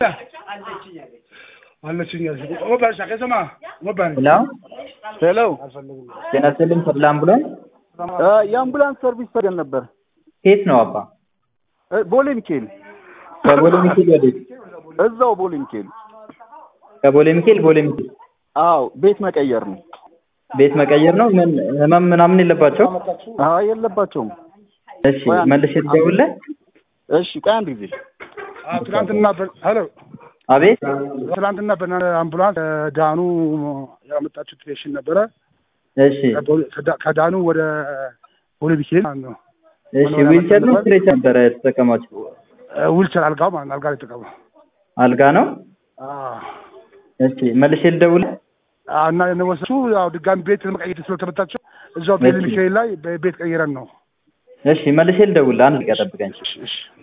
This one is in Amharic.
ሄሎ ጤናስልም ተብላ አምቡላንስ የአምቡላንስ ሰርቪስ ፈገን ነበር። ከየት ነው አባ? ቦሌ ሚካኤል። ከቦሌ ሚካኤል ወዴት? እዛው ቦሌ ሚካኤል። ከቦሌ ሚካኤል ቦሌ ሚካኤል። አዎ ቤት መቀየር ነው። ቤት መቀየር ነው። ምን ህመም ምናምን የለባቸው? አይ የለባቸውም። እሺ መልሼ ልደውልልህ። እሺ ቆይ አንድ ጊዜ። ትናንትና ሄሎ አቤት። ትናንትና በአምቡላንስ ዳኑ ያመጣችው ፔሽንት ነበረ። እሺ ከዳኑ ወደ ቦሌ ሚካኤል ነው። እሺ ዊልቸር ነው ስትሬቸር ነበረ የተጠቀማችሁ? ዊልቸር አልጋ ማለት አልጋ የተጠቀመው አልጋ ነው። እሺ መልሼ ልደውልልህ። እና የነወሰቱ ያው ድጋሚ ቤት ለመቀየር ስለተመታቸው እዛው ቦሌ ሚካኤል ላይ ቤት ቀይረን ነው። እሺ መልሼ ልደውልልህ። አንድ ቀን ጠብቀኝ። እሺ